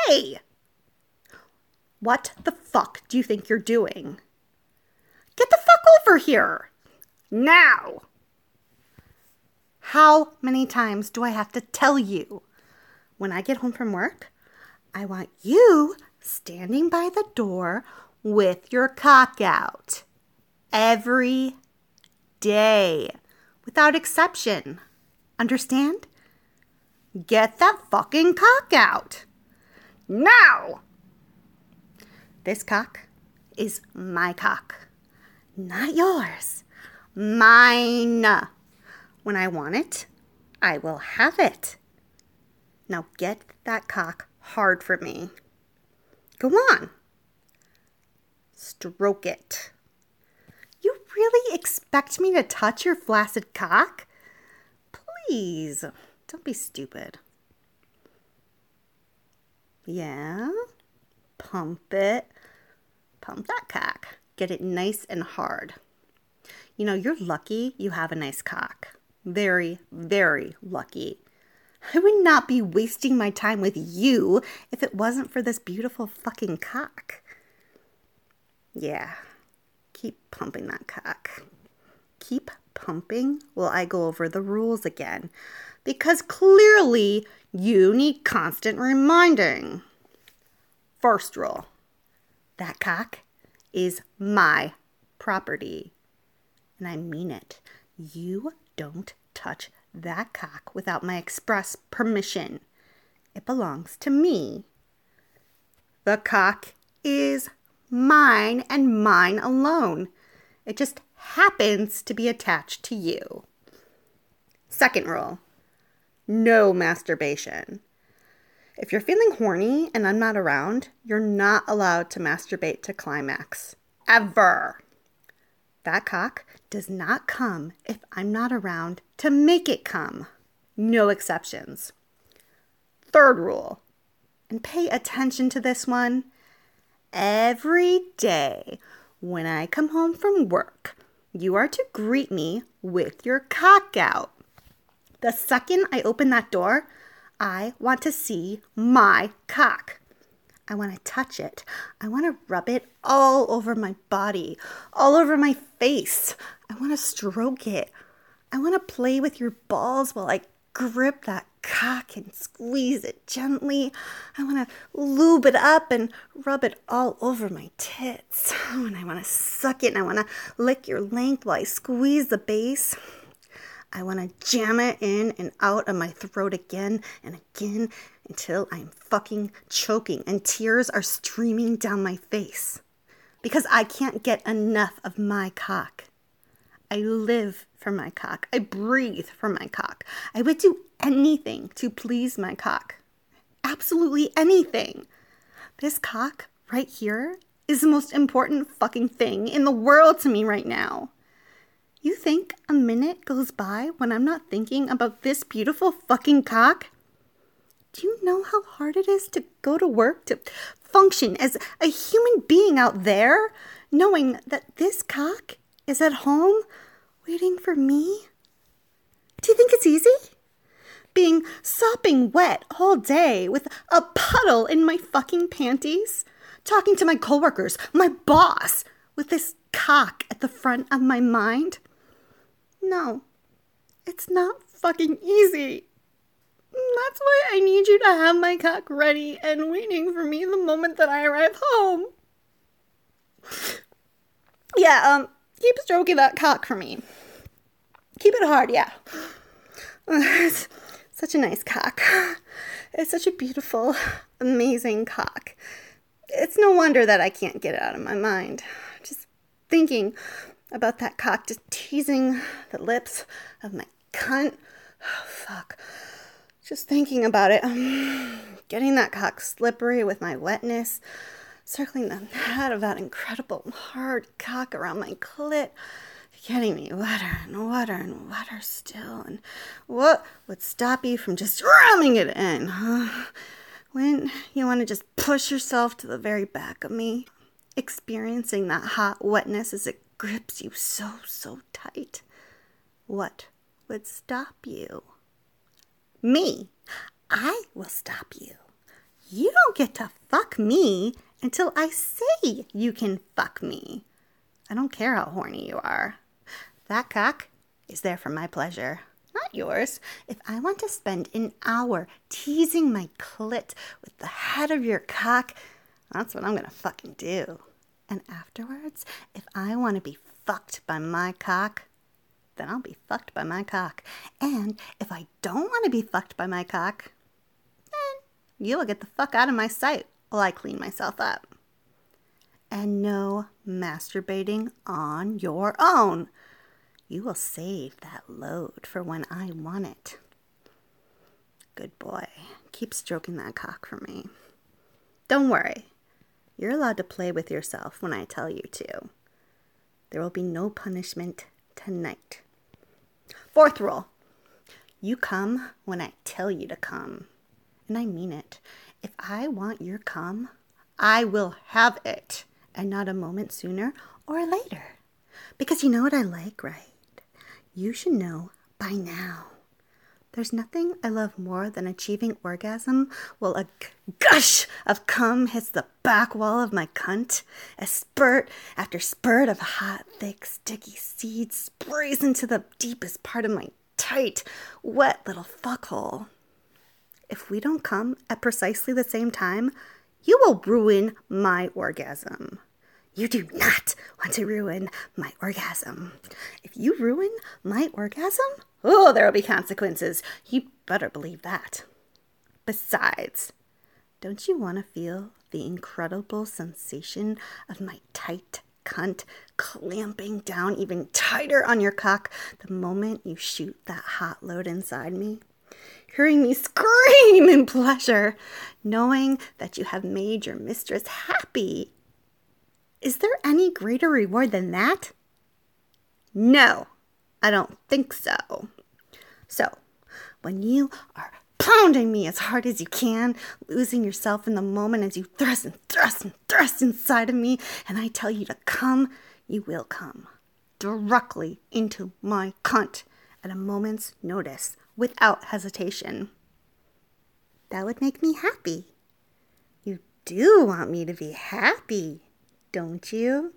Hey! What the fuck do you think you're doing? Get the fuck over here! Now! How many times do I have to tell you? When I get home from work, I want you standing by the door with your cock out. Every day. Without exception. Understand? Get that fucking cock out. Now! This cock is my cock. Not yours. Mine. When I want it, I will have it. Now get that cock hard for me. Go on. Stroke it. You really expect me to touch your flaccid cock? Please, don't be stupid. Yeah? Pump it. Pump that cock. Get it nice and hard. You know, you're lucky you have a nice cock. Very, very lucky. I would not be wasting my time with you if it wasn't for this beautiful fucking cock. Yeah, keep pumping that cock. Keep pumping while I go over the rules again, because clearly you need constant reminding. First rule, that cock is my property. And I mean it. You don't touch that cock without my express permission. It belongs to me. The cock is mine and mine alone. It just happens to be attached to you. Second rule, no masturbation. If you're feeling horny and I'm not around, you're not allowed to masturbate to climax. Ever. That cock does not come if I'm not around to make it come. No exceptions. Third rule, and pay attention to this one. Every day when I come home from work, you are to greet me with your cock out. The second I open that door, I want to see my cock. I want to touch it. I want to rub it all over my body, all over my face. I want to stroke it. I want to play with your balls while I grip that cock and squeeze it gently. I want to lube it up and rub it all over my tits. And I want to suck it and I want to lick your length while I squeeze the base. I want to jam it in and out of my throat again and again until I'm fucking choking and tears are streaming down my face. Because I can't get enough of my cock. I live for my cock. I breathe for my cock. I would do anything to please my cock. Absolutely anything. This cock right here is the most important fucking thing in the world to me right now. You think a minute goes by when I'm not thinking about this beautiful fucking cock? Do you know how hard it is to go to work, to function as a human being out there, knowing that this cock is at home waiting for me? Do you think it's easy? Being sopping wet all day with a puddle in my fucking panties? Talking to my coworkers, my boss, with this cock at the front of my mind? No, it's not fucking easy. That's why I need you to have my cock ready and waiting for me the moment that I arrive home. Yeah, keep stroking that cock for me. Keep it hard, yeah. It's such a nice cock. It's such a beautiful, amazing cock. It's no wonder that I can't get it out of my mind. Just thinking about that cock, just teasing the lips of my cunt. Oh, fuck. Just thinking about it. Getting that cock slippery with my wetness. Circling the head of that incredible hard cock around my clit. Getting me wetter and wetter and wetter still. And what would stop you from just ramming it in, huh? When you want to just push yourself to the very back of me, experiencing that hot wetness as it grips you so, so tight. What would stop you? Me. I will stop you. You don't get to fuck me until I say you can fuck me. I don't care how horny you are. That cock is there for my pleasure, not yours. If I want to spend an hour teasing my clit with the head of your cock, that's what I'm gonna fucking do. And afterwards, if I want to be fucked by my cock, then I'll be fucked by my cock. And if I don't want to be fucked by my cock, then you'll get the fuck out of my sight while I clean myself up. And no masturbating on your own. You will save that load for when I want it. Good boy. Keep stroking that cock for me. Don't worry. You're allowed to play with yourself when I tell you to. There will be no punishment tonight. 4th rule. You come when I tell you to come. And I mean it. If I want your cum, I will have it. And not a moment sooner or later. Because you know what I like, right? You should know by now. There's nothing I love more than achieving orgasm while a gush of cum hits the back wall of my cunt. As spurt after spurt of hot, thick, sticky seed sprays into the deepest part of my tight, wet little fuckhole. If we don't come at precisely the same time, you will ruin my orgasm. You do not want to ruin my orgasm. If you ruin my orgasm, oh, there will be consequences. You better believe that. Besides, don't you want to feel the incredible sensation of my tight cunt clamping down even tighter on your cock the moment you shoot that hot load inside me? Hearing me scream in pleasure, knowing that you have made your mistress happy. Is there any greater reward than that? No, I don't think so. So, when you are pounding me as hard as you can, losing yourself in the moment as you thrust and thrust and thrust inside of me, and I tell you to come, you will come directly into my cunt at a moment's notice, without hesitation. That would make me happy. You do want me to be happy, don't you?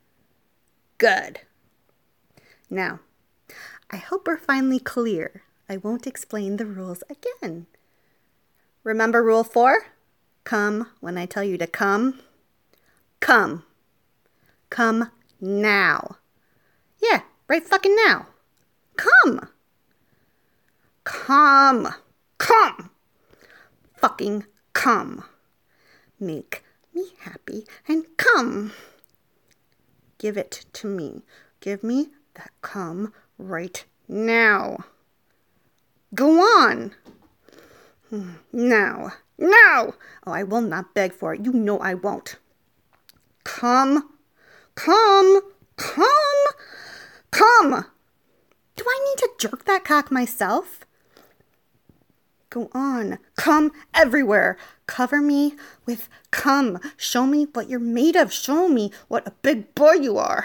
Good. Now, I hope we're finally clear. I won't explain the rules again. Remember rule 4? Come when I tell you to come. Come. Come now. Yeah, right fucking now. Come. Come. Come. Fucking come. Make me happy and come. Give it to me. Give me that come right now. Go on. Now. Now. Oh, I will not beg for it. You know I won't. Come. Come. Come. Come. Do I need to jerk that cock myself? Go on. Come everywhere. Cover me with cum. Show me what you're made of. Show me what a big boy you are.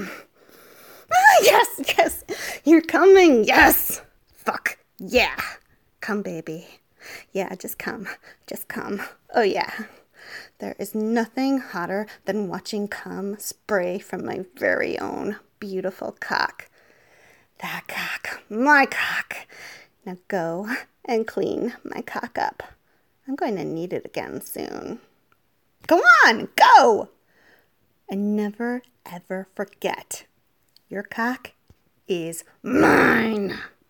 Yes, yes. You're coming. Yes. Fuck. Yeah. Come, baby. Yeah, just come. Just come. Oh, yeah. There is nothing hotter than watching cum spray from my very own beautiful cock. That cock. My cock. Now go and clean my cock up. I'm going to need it again soon. Go on, go! And never, ever forget, your cock is mine.